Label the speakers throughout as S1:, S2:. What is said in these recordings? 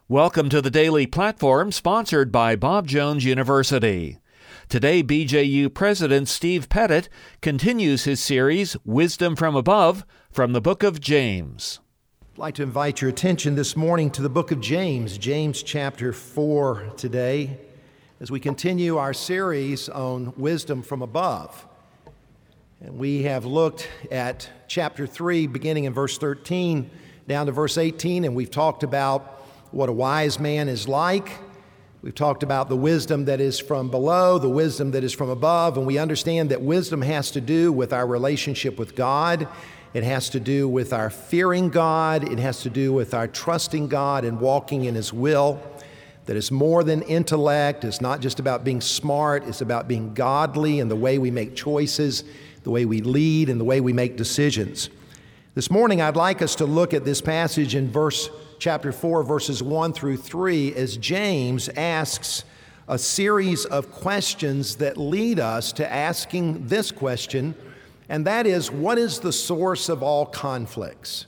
S1: Welcome to the Daily Platform, sponsored by Bob Jones University. Today, BJU President Steve Pettit continues his series, Wisdom from Above, from the book of James.
S2: I'd like to invite your attention this morning to the book of James, James chapter 4 today, as we continue our series on Wisdom from Above. And we have looked at chapter 3, beginning in verse 13, down to verse 18, and we've talked about what a wise man is like. We've talked about the wisdom that is from below, the wisdom that is from above, and we understand that wisdom has to do with our relationship with God. It has to do with our fearing God. It has to do with our trusting God and walking in His will. That is more than intellect. It's not just about being smart. It's about being godly in the way we make choices, the way we lead, and the way we make decisions. This morning, I'd like us to look at this passage in chapter 4, verses 1 through 3, as James asks a series of questions that lead us to asking this question, and that is, what is the source of all conflicts?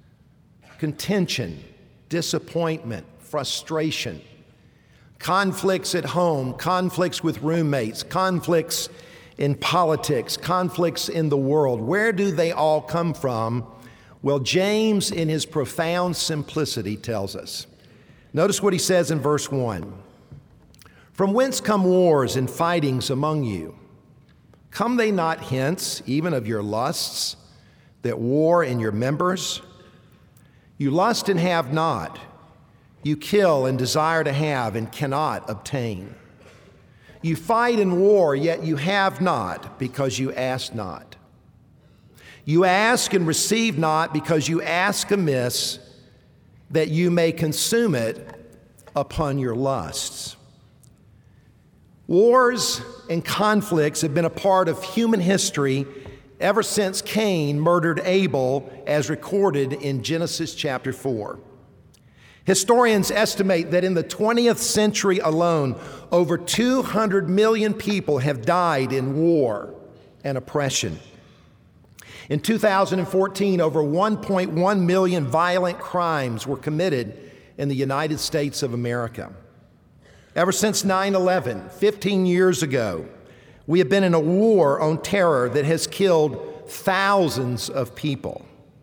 S2: Contention, disappointment, frustration, conflicts at home, conflicts with roommates, conflicts in politics, conflicts in the world. Where do they all come from? Well, James, in his profound simplicity, tells us. Notice what he says in verse 1. From whence come wars and fightings among you? Come they not hence, even of your lusts, that war in your members? You lust and have not. You kill and desire to have and cannot obtain. You fight and war, yet you have not, because you ask not. You ask and receive not, because you ask amiss, that you may consume it upon your lusts. Wars and conflicts have been a part of human history ever since Cain murdered Abel, as recorded in Genesis chapter 4. Historians estimate that in the 20th century alone, over 200 million people have died in war and oppression. In 2014, over 1.1 million violent crimes were committed in the United States of America. Ever since 9/11, 15 years ago, we have been in a war on terror that has killed thousands of people.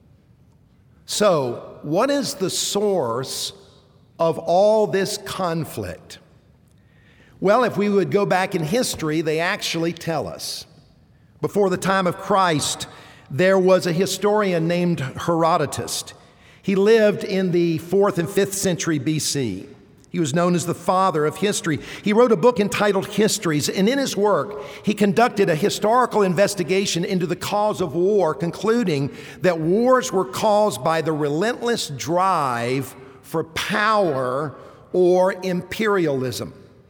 S2: So, what is the source of all this conflict? Well, if we would go back in history, they actually tell us. Before the time of Christ, there was a historian named Herodotus. He lived in the 4th and 5th century BC. He was known as the father of history. He wrote a book entitled Histories, and in his work, he conducted a historical investigation into the cause of war, concluding that wars were caused by the relentless drive for power or imperialism.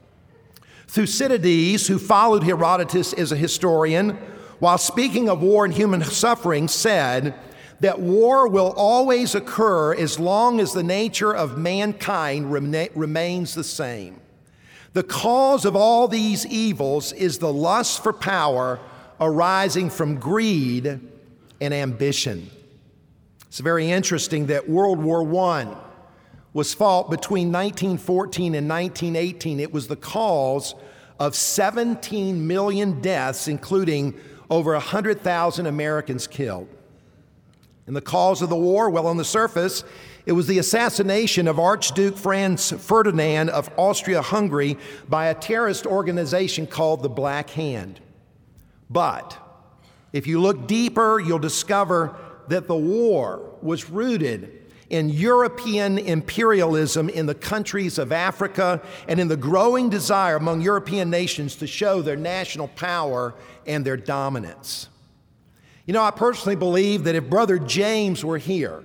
S2: Thucydides, who followed Herodotus as a historian, while speaking of war and human suffering, said that war will always occur as long as the nature of mankind remains the same. The cause of all these evils is the lust for power arising from greed and ambition. It's very interesting that World War I was fought between 1914 and 1918. It was the cause of 17 million deaths, including over 100,000 Americans killed. And the cause of the war, well, on the surface, it was the assassination of Archduke Franz Ferdinand of Austria-Hungary by a terrorist organization called the Black Hand. But if you look deeper, you'll discover that the war was rooted in European imperialism in the countries of Africa and in the growing desire among European nations to show their national power and their dominance. You know, I personally believe that if Brother James were here,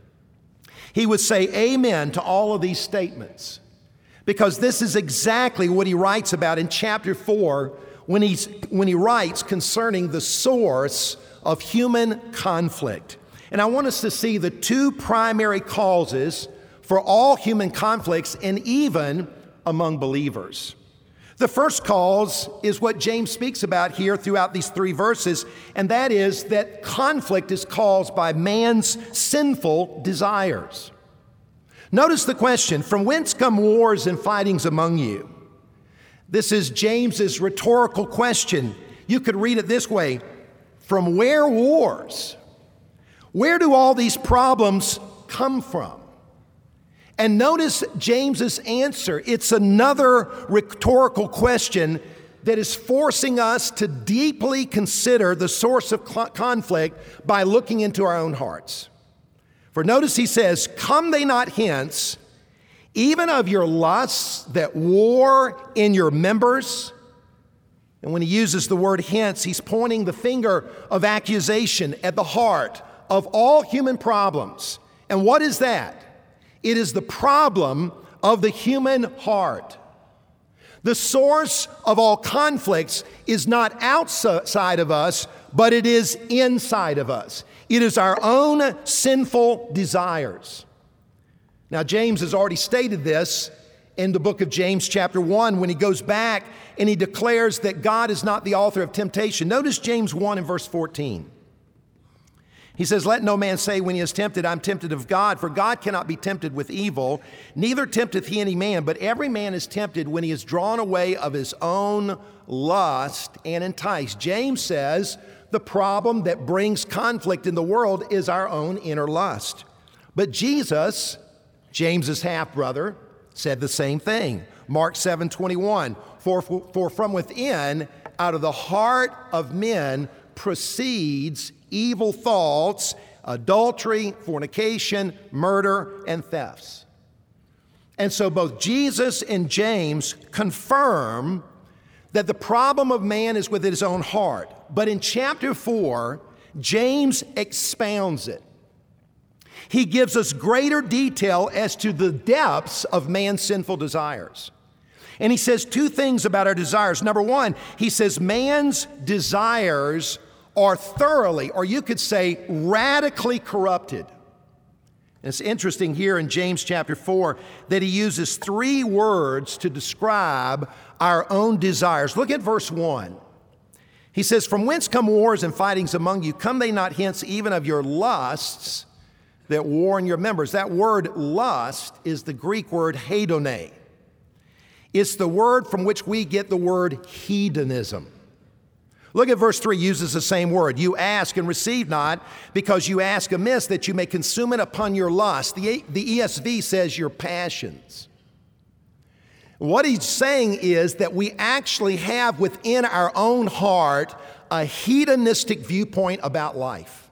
S2: he would say amen to all of these statements, because this is exactly what he writes about in chapter 4 when he writes concerning the source of human conflict. And I want us to see the two primary causes for all human conflicts, and even among believers. The first cause is what James speaks about here throughout these 3 verses, and that is that conflict is caused by man's sinful desires. Notice the question, from whence come wars and fightings among you? This is James's rhetorical question. You could read it this way, from where wars? Where do all these problems come from? And notice James's answer. It's another rhetorical question that is forcing us to deeply consider the source of conflict by looking into our own hearts. For notice he says, come they not hence, even of your lusts that war in your members? And when he uses the word hence, he's pointing the finger of accusation at the heart of all human problems. And what is that? It is the problem of the human heart. The source of all conflicts is not outside of us, but it is inside of us. It is our own sinful desires. Now, James has already stated this in the book of James chapter 1 when he goes back and he declares that God is not the author of temptation. Notice James 1 and verse 14. He says, let no man say when he is tempted, I'm tempted of God, for God cannot be tempted with evil, neither tempteth he any man, but every man is tempted when he is drawn away of his own lust and enticed. James says the problem that brings conflict in the world is our own inner lust. But Jesus, James's half-brother, said the same thing. Mark 7:21, for from within, out of the heart of men, proceeds evil thoughts, adultery, fornication, murder, and thefts. And so both Jesus and James confirm that the problem of man is within his own heart. But in chapter 4, James expounds it. He gives us greater detail as to the depths of man's sinful desires. And he says two things about our desires. Number one, he says man's desires are thoroughly, or you could say radically corrupted. And it's interesting here in James chapter 4 that he uses three words to describe our own desires. Look at verse 1. He says, from whence come wars and fightings among you? Come they not hence even of your lusts that war in your members? That word lust is the Greek word hedone. It's the word from which we get the word hedonism. Look at verse 3, uses the same word. You ask and receive not, because you ask amiss, that you may consume it upon your lust. The ESV says your passions. What he's saying is that we actually have within our own heart a hedonistic viewpoint about life.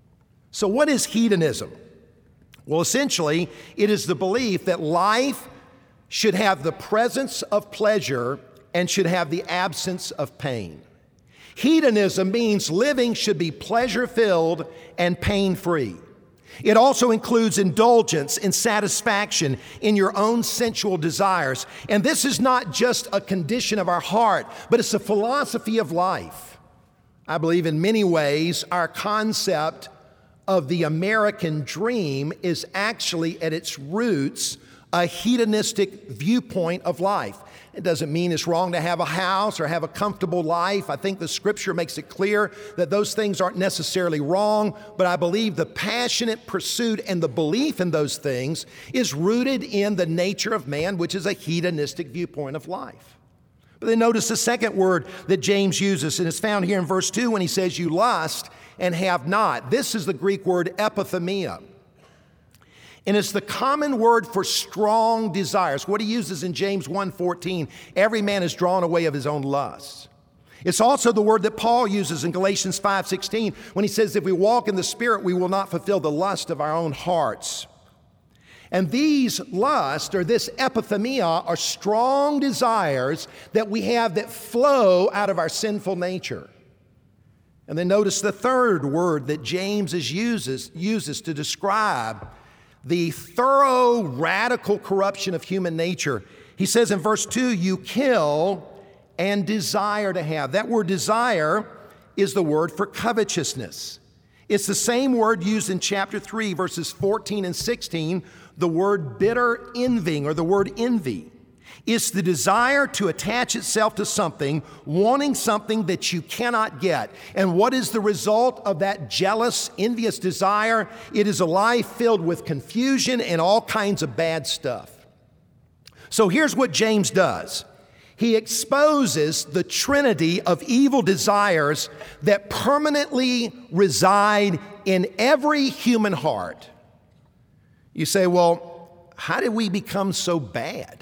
S2: So what is hedonism? Well, essentially, it is the belief that life should have the presence of pleasure and should have the absence of pain. Hedonism means living should be pleasure-filled and pain-free. It also includes indulgence and satisfaction in your own sensual desires. And this is not just a condition of our heart, but it's a philosophy of life. I believe in many ways our concept of the American dream is actually at its roots a hedonistic viewpoint of life. It doesn't mean it's wrong to have a house or have a comfortable life. I think the scripture makes it clear that those things aren't necessarily wrong, but I believe the passionate pursuit and the belief in those things is rooted in the nature of man, which is a hedonistic viewpoint of life. But then notice the second word that James uses, and it's found here in verse 2 when he says, you lust and have not. This is the Greek word epithemia. And it's the common word for strong desires. What he uses in James 1:14, every man is drawn away of his own lusts. It's also the word that Paul uses in Galatians 5:16 when he says, if we walk in the Spirit, we will not fulfill the lust of our own hearts. And these lusts, or this epithemia, are strong desires that we have that flow out of our sinful nature. And then notice the third word that James uses to describe the thorough, radical corruption of human nature. He says in verse 2, you kill and desire to have. That word desire is the word for covetousness. It's the same word used in chapter 3, verses 14 and 16, the word bitter envying, or the word envy. It's the desire to attach itself to something, wanting something that you cannot get. And what is the result of that jealous, envious desire? It is a life filled with confusion and all kinds of bad stuff. So here's what James does. He exposes the trinity of evil desires that permanently reside in every human heart. You say, well, how did we become so bad?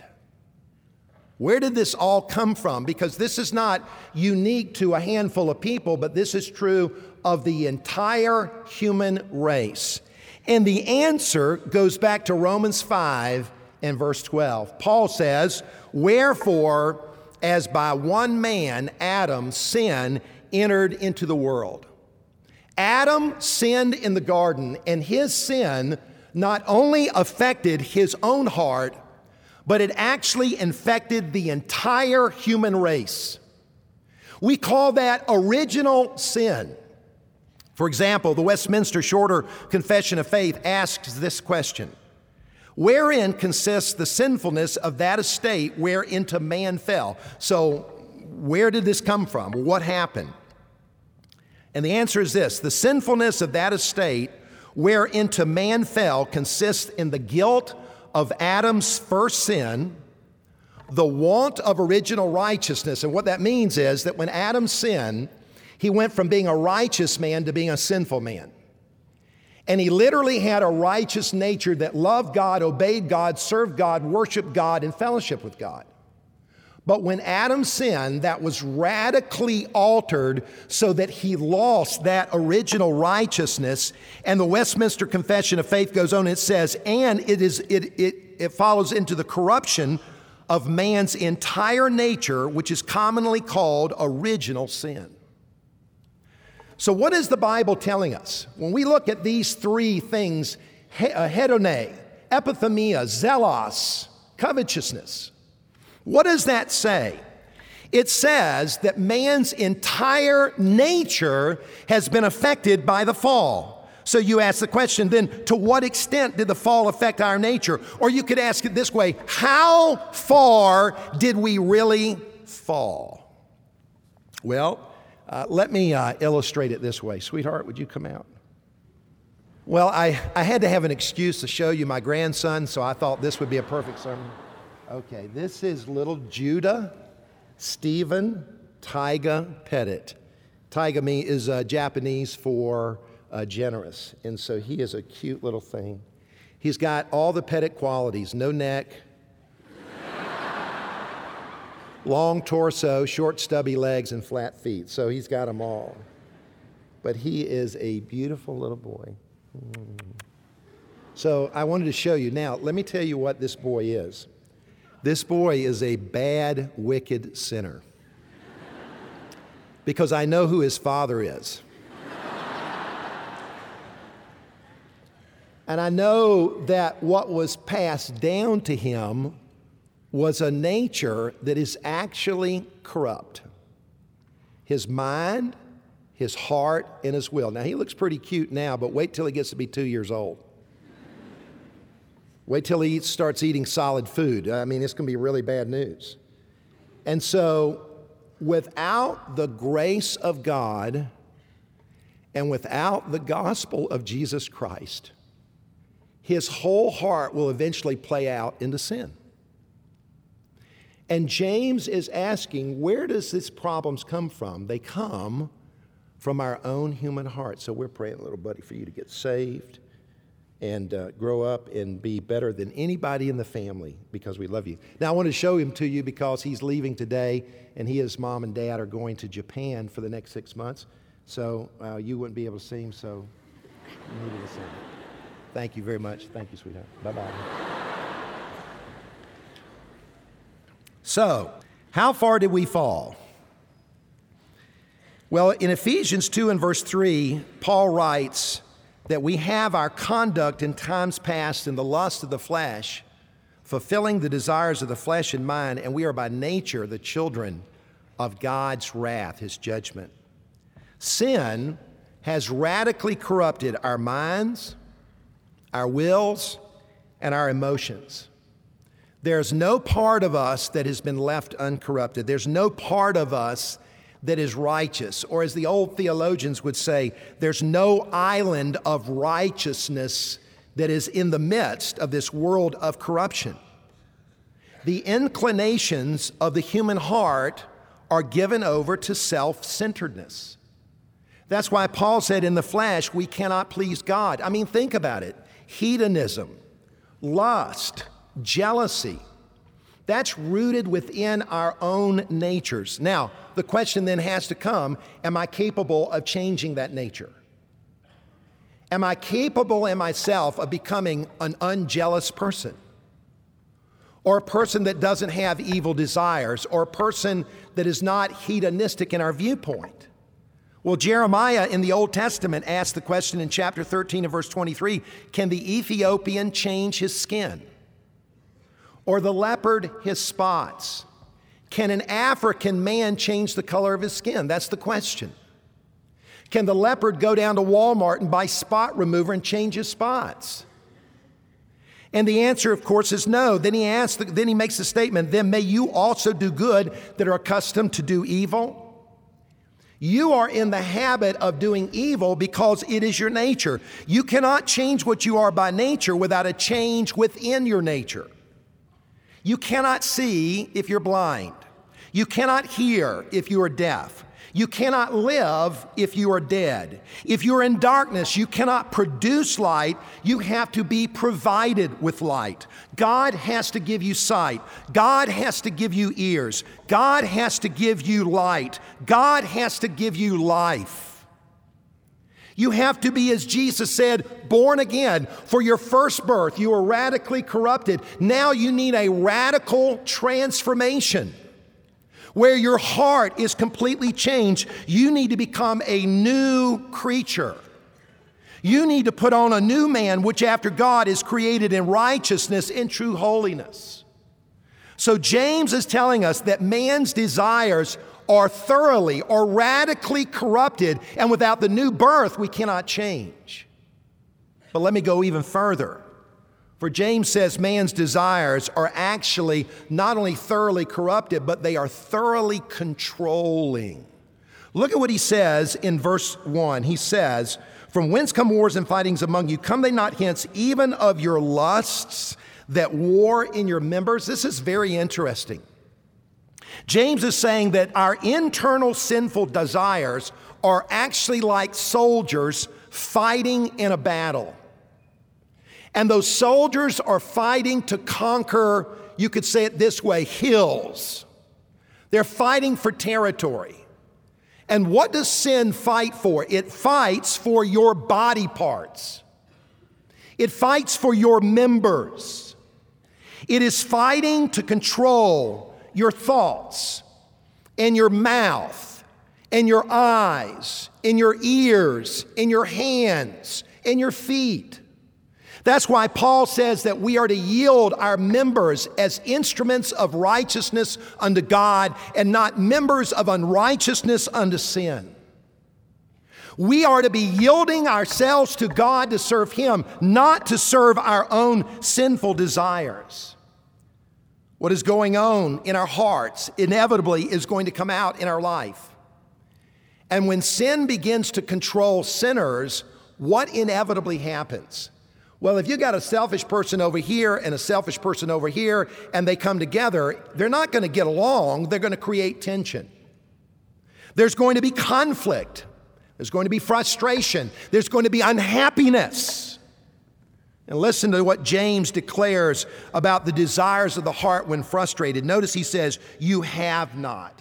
S2: Where did this all come from? Because this is not unique to a handful of people, but this is true of the entire human race. And the answer goes back to Romans 5 and verse 12. Paul says, "Wherefore, as by one man, Adam, sin entered into the world." Adam sinned in the garden, and his sin not only affected his own heart, but it actually infected the entire human race. We call that original sin. For example, the Westminster Shorter Confession of Faith asks this question: wherein consists the sinfulness of that estate whereinto man fell? So, where did this come from? What happened? And the answer is this: the sinfulness of that estate whereinto man fell consists in the guilt of Adam's first sin, the want of original righteousness. And what that means is that when Adam sinned, he went from being a righteous man to being a sinful man. And he literally had a righteous nature that loved God, obeyed God, served God, worshiped God, and fellowship with God. But when Adam sinned, that was radically altered so that he lost that original righteousness. And the Westminster Confession of Faith goes on, it says, and it follows into the corruption of man's entire nature, which is commonly called original sin. So what is the Bible telling us? When we look at these three things, hedone, epithemia, zelos, covetousness, what does that say? It says that man's entire nature has been affected by the fall. So you ask the question, then, to what extent did the fall affect our nature? Or you could ask it this way: how far did we really fall? Well, let me illustrate it this way. Sweetheart, would you come out? Well, I had to have an excuse to show you my grandson, so I thought this would be a perfect sermon. Okay, this is little Judah Stephen Taiga Pettit. Taiga is Japanese for generous, and so he is a cute little thing. He's got all the Pettit qualities: no neck, long torso, short stubby legs, and flat feet. So he's got them all. But he is a beautiful little boy. So I wanted to show you. Now, let me tell you what this boy is. This boy is a bad, wicked sinner. Because I know who his father is. And I know that what was passed down to him was a nature that is actually corrupt. His mind, his heart, and his will. Now, he looks pretty cute now, but wait till he gets to be 2 years old. Wait till he starts eating solid food. I mean, it's going to be really bad news. And so, without the grace of God and without the gospel of Jesus Christ, his whole heart will eventually play out into sin. And James is asking, where does these problems come from? They come from our own human heart. So we're praying, little buddy, for you to get saved and grow up and be better than anybody in the family, because we love you. Now, I want to show him to you because he's leaving today, and he and his mom and dad are going to Japan for the next 6 months. So you wouldn't be able to see him, so you needed to see him. Thank you very much. Thank you, sweetheart. Bye-bye. So, how far did we fall? Well, in Ephesians 2 and verse 3, Paul writes that we have our conduct in times past in the lust of the flesh, fulfilling the desires of the flesh and mind, and we are by nature the children of God's wrath, his judgment. Sin has radically corrupted our minds, our wills, and our emotions. There's no part of us that has been left uncorrupted. There's no part of us that is righteous. Or as the old theologians would say, there's no island of righteousness that is in the midst of this world of corruption. The inclinations of the human heart are given over to self-centeredness. That's why Paul said in the flesh, we cannot please God. I mean, think about it. Hedonism, lust, jealousy, that's rooted within our own natures. Now, the question then has to come, am I capable of changing that nature? Am I capable in myself of becoming an unjealous person? Or a person that doesn't have evil desires? Or a person that is not hedonistic in our viewpoint? Well, Jeremiah in the Old Testament asked the question in chapter 13 and verse 23, can the Ethiopian change his skin? Or the leopard his spots? Can an African man change the color of his skin? That's the question. Can the leopard go down to Walmart and buy spot remover and change his spots? And the answer, of course, is no. Then he makes the statement, then may you also do good that are accustomed to do evil. You are in the habit of doing evil because it is your nature. You cannot change what you are by nature without a change within your nature. You cannot see if you're blind. You cannot hear if you are deaf. You cannot live if you are dead. If you're in darkness, you cannot produce light. You have to be provided with light. God has to give you sight. God has to give you ears. God has to give you light. God has to give you life. You have to be, as Jesus said, born again. For your first birth, you were radically corrupted. Now you need a radical transformation, where your heart is completely changed. You need to become a new creature. You need to put on a new man, which after God is created in righteousness and true holiness. So James is telling us that man's desires are thoroughly or radically corrupted, and without the new birth, we cannot change. But let me go even further. For James says man's desires are actually not only thoroughly corrupted, but they are thoroughly controlling. Look at what he says in verse 1. He says, from whence come wars and fightings among you? Come they not hence even of your lusts that war in your members? This is very interesting. James is saying that our internal sinful desires are actually like soldiers fighting in a battle. And those soldiers are fighting to conquer, you could say it this way, hills. They're fighting for territory. And what does sin fight for? It fights for your body parts. It fights for your members. It is fighting to control your thoughts and your mouth and your eyes and your ears and your hands and your feet. That's why Paul says that we are to yield our members as instruments of righteousness unto God and not members of unrighteousness unto sin. We are to be yielding ourselves to God to serve Him, not to serve our own sinful desires. What is going on in our hearts inevitably is going to come out in our life. And when sin begins to control sinners, what inevitably happens? Well, if you got a selfish person over here and a selfish person over here, and they come together, they're not going to get along. They're going to create tension. There's going to be conflict. There's going to be frustration. There's going to be unhappiness. And listen to what James declares about the desires of the heart when frustrated. Notice he says, you have not.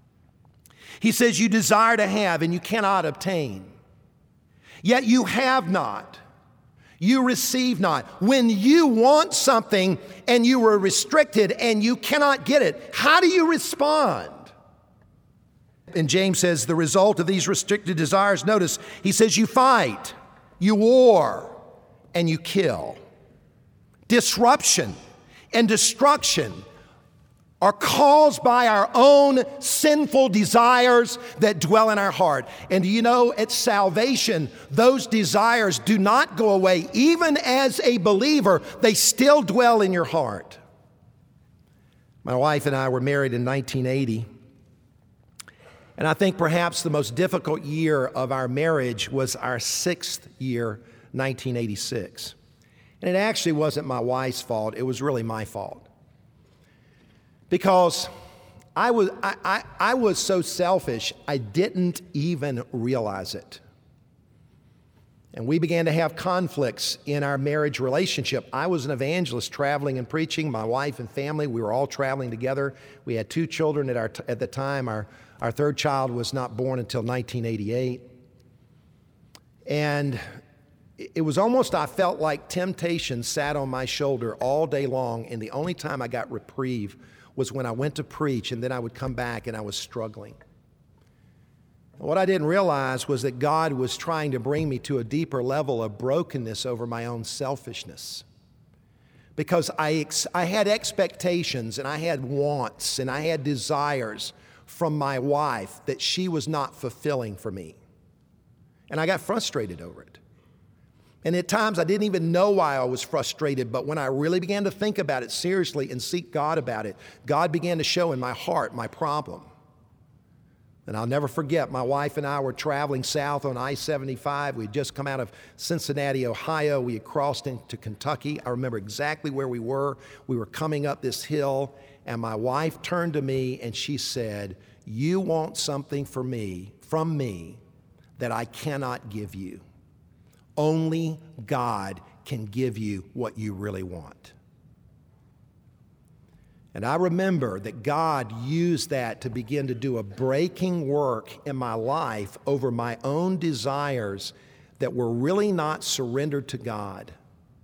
S2: He says you desire to have and you cannot obtain. Yet you have not. You receive not. When you want something and you are restricted and you cannot get it, how do you respond? And James says the result of these restricted desires, notice, he says you fight, you war, and you kill. Disruption and destruction are caused by our own sinful desires that dwell in our heart. And do you know, at salvation, those desires do not go away. Even as a believer, they still dwell in your heart. My wife and I were married in 1980. And I think perhaps the most difficult year of our marriage was our 6th year, 1986. And it actually wasn't my wife's fault. It was really my fault. Because I was so selfish, I didn't even realize it. And we began to have conflicts in our marriage relationship. I was an evangelist traveling and preaching. My wife and family, we were all traveling together. We had 2 children at the time. Our 3rd child was not born until 1988. And it was almost, I felt like temptation sat on my shoulder all day long, and the only time I got reprieve was when I went to preach, and then I would come back and I was struggling. What I didn't realize was that God was trying to bring me to a deeper level of brokenness over my own selfishness. Because I had expectations and I had wants and I had desires from my wife that she was not fulfilling for me. And I got frustrated over it. And at times I didn't even know why I was frustrated, but when I really began to think about it seriously and seek God about it, God began to show in my heart my problem. And I'll never forget, my wife and I were traveling south on I-75. We'd just come out of Cincinnati, Ohio. We had crossed into Kentucky. I remember exactly where we were. We were coming up this hill, and my wife turned to me and she said, "You want something from me that I cannot give you. Only God can give you what you really want." And I remember that God used that to begin to do a breaking work in my life over my own desires that were really not surrendered to God.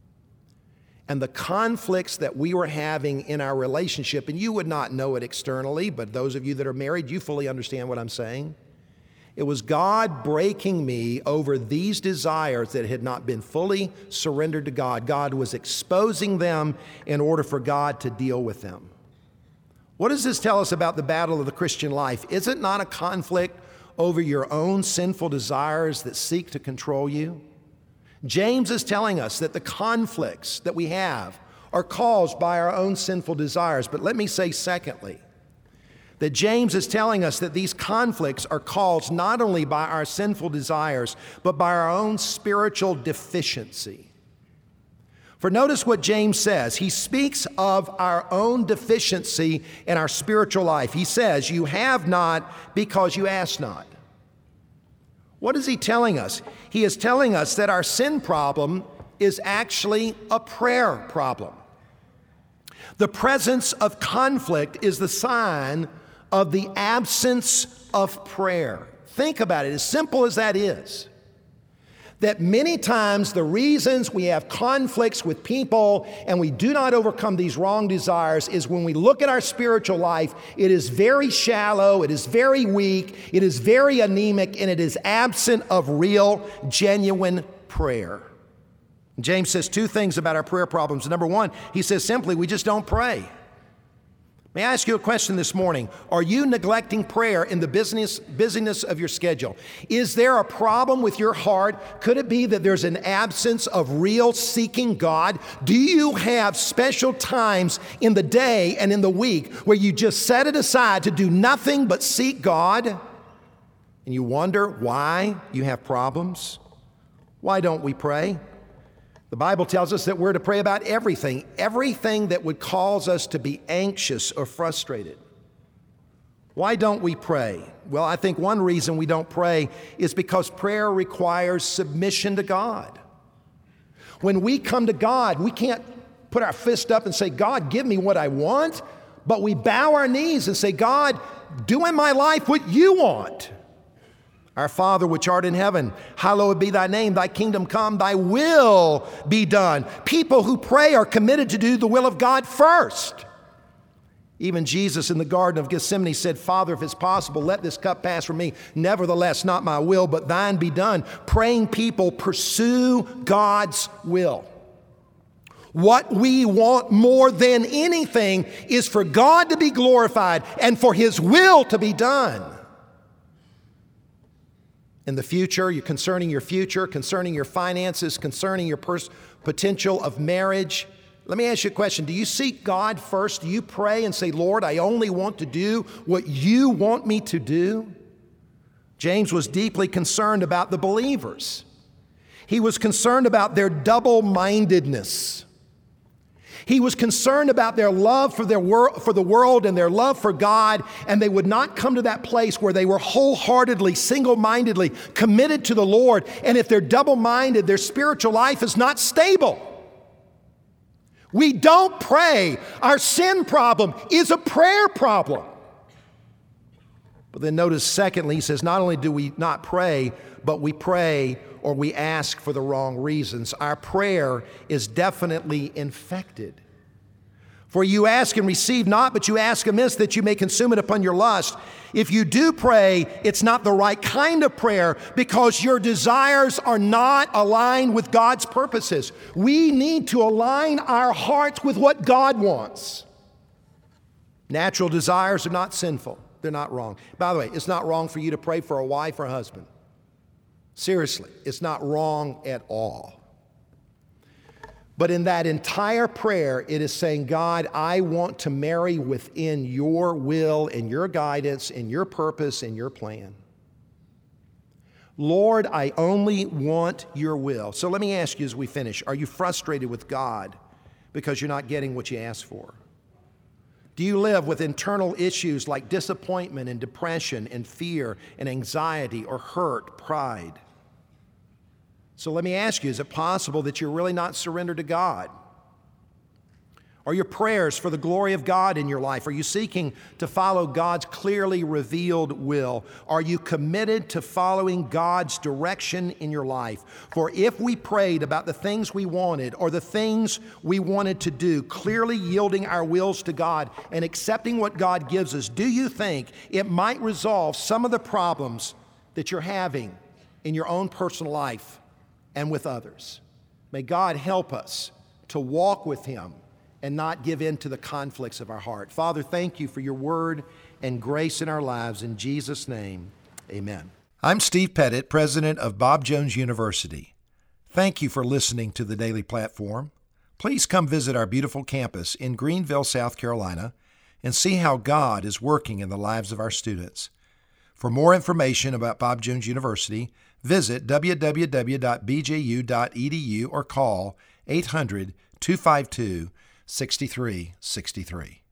S2: And the conflicts that we were having in our relationship, and you would not know it externally, but those of you that are married, you fully understand what I'm saying. It was God breaking me over these desires that had not been fully surrendered to God. God was exposing them in order for God to deal with them. What does this tell us about the battle of the Christian life? Is it not a conflict over your own sinful desires that seek to control you? James is telling us that the conflicts that we have are caused by our own sinful desires. But let me say secondly, that James is telling us that these conflicts are caused not only by our sinful desires, but by our own spiritual deficiency. For notice what James says. He speaks of our own deficiency in our spiritual life. He says, "You have not because you ask not." What is he telling us? He is telling us that our sin problem is actually a prayer problem. The presence of conflict is the sign of the absence of prayer. Think about it, as simple as that is. That many times the reasons we have conflicts with people and we do not overcome these wrong desires is when we look at our spiritual life, it is very shallow, it is very weak, it is very anemic, and it is absent of real, genuine prayer. James says 2 things about our prayer problems. Number 1, he says simply, we just don't pray. May I ask you a question this morning? Are you neglecting prayer in the busyness of your schedule? Is there a problem with your heart? Could it be that there's an absence of real seeking God? Do you have special times in the day and in the week where you just set it aside to do nothing but seek God? And you wonder why you have problems? Why don't we pray? The Bible tells us that we're to pray about everything that would cause us to be anxious or frustrated. Why don't we pray? Well, I think one reason we don't pray is because prayer requires submission to God. When we come to God, we can't put our fist up and say, "God, give me what I want," but we bow our knees and say, "God, do in my life what you want." Our Father which art in heaven, hallowed be thy name, thy kingdom come, thy will be done. People who pray are committed to do the will of God first. Even Jesus in the Garden of Gethsemane said, "Father, if it's possible, let this cup pass from me. Nevertheless, not my will, but thine be done." Praying people pursue God's will. What we want more than anything is for God to be glorified and for His will to be done. In the future, concerning your finances, concerning your potential of marriage, Let me ask you a question. Do you seek God first? Do you pray and say, Lord, I only want to do what you want me to do? James was deeply concerned about the believers. He was concerned about their double-mindedness. He was concerned about their love for the world and their love for God, and they would not come to that place where they were wholeheartedly, single-mindedly committed to the Lord. And if they're double-minded, their spiritual life is not stable. We don't pray. Our sin problem is a prayer problem. But then notice, secondly, he says, not only do we not pray, but we pray or we ask for the wrong reasons. Our prayer is definitely infected. For you ask and receive not, but you ask amiss that you may consume it upon your lust. If you do pray, it's not the right kind of prayer because your desires are not aligned with God's purposes. We need to align our hearts with what God wants. Natural desires are not sinful. They're not wrong. By the way, it's not wrong for you to pray for a wife or a husband. Seriously, it's not wrong at all. But in that entire prayer, it is saying, God, I want to marry within your will and your guidance and your purpose and your plan. Lord, I only want your will. So let me ask you as we finish, are you frustrated with God because you're not getting what you asked for? Do you live with internal issues like disappointment and depression and fear and anxiety or hurt, pride? So let me ask you, is it possible that you're really not surrendered to God? Are your prayers for the glory of God in your life? Are you seeking to follow God's clearly revealed will? Are you committed to following God's direction in your life? For if we prayed about the things we wanted or the things we wanted to do, clearly yielding our wills to God and accepting what God gives us, do you think it might resolve some of the problems that you're having in your own personal life and with others? May God help us to walk with Him and not give in to the conflicts of our heart. Father, thank you for your word and grace in our lives. In Jesus' name, amen. I'm Steve Pettit, president of Bob Jones University. Thank you for listening to the Daily Platform. Please come visit our beautiful campus in Greenville, South Carolina, and see how God is working in the lives of our students. For more information about Bob Jones University, visit www.bju.edu or call 800-252-6363.